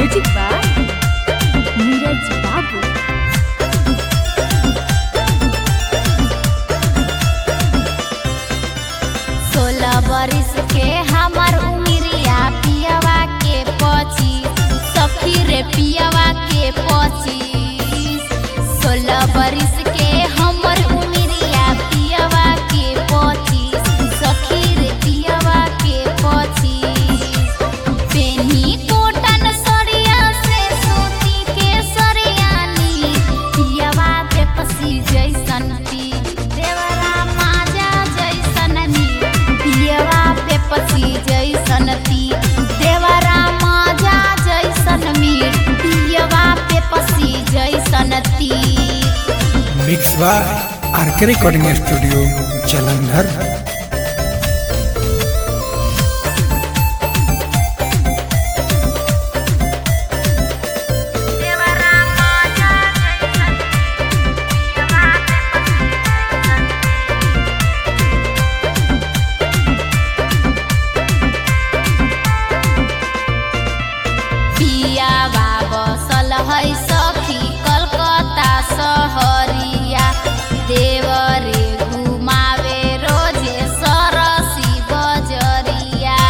Music by Neeraj बाबू। 16 बरिस के हमार उमिरिया पियवा के 25 सखी रे पियवा के 25। 16 बरिस के हमर उमिरिया पियवा के 25 सखी रे पियवा के 25। पेनी कोटन सरिया से सूती के सरियानी पियवा के पसी जैसन पी देवरा माजा जैसन मी पियवा पे पसी जैसन ती देवरा माजा जैसन मीर पियवा पे पसी जैसन ती। Mix by RK recording studio Jalandhar. देवरा माजा जैसन पियवा पियावा बसल है सखी कलकत्ता सहरिया देवरे घुमावे रोजे सरसी बजरिया।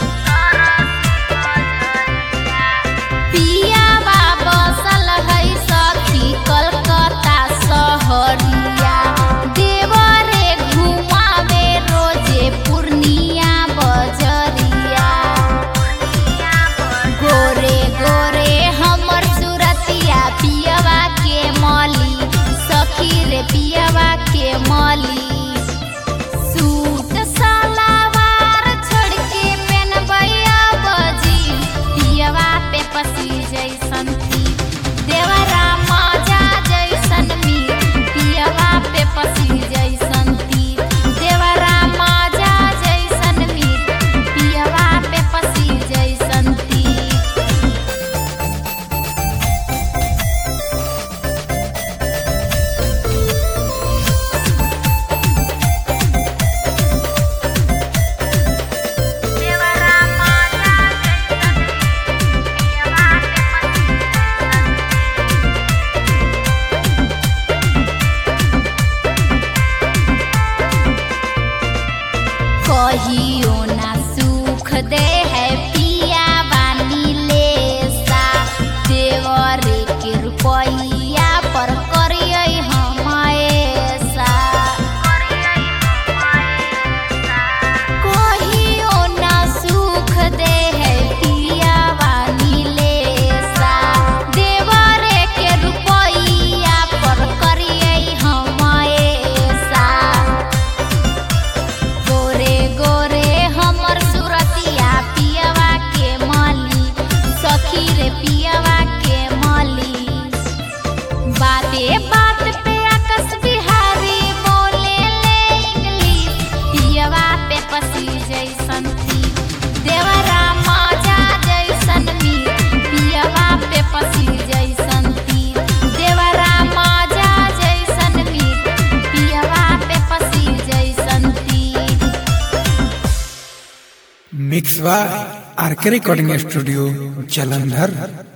पियावा बसल है सखी कलकत्ता सहरिया देवरे घुमावे रोजे पूर्णिया बजरिया। गोरे गोरे हमर सुरतिया पियवा के मौली सखी रे पियवा के मौली। सूट सलवार छोड़ के पेनबैया बजी पियवा पे पसी जैसन ती देवरा माजा जैसन मी पियवा पे पसी जैसन ती देवरा माजा जैसन मी पियवा पे पसी जैसन ती। देवरा माजा जैसन पियवा पे पसी कहियो ना सुख दे है पिया बानी लेसा देवरे के रुपैया पर करियै हम ऐसा। कहियो ना सुख दे है पिया बानी लेसा देवरे के रुपैया पर करियै हम ऐसा। गोरे गोरे हमर सुरतिया पियवा के मौली सखी रे पियवा के मौली। बाते बात पे आकाश बिहारी बोले ले इंग्लिश पियवा पे पसी जैसन ती देवरा माजा जैसन मी पियवा पे पसी जैसन ती देवरा माजा जैसन मी पियवा पे पसी जैसन ती। Mix by RK recording studio Jalandhar.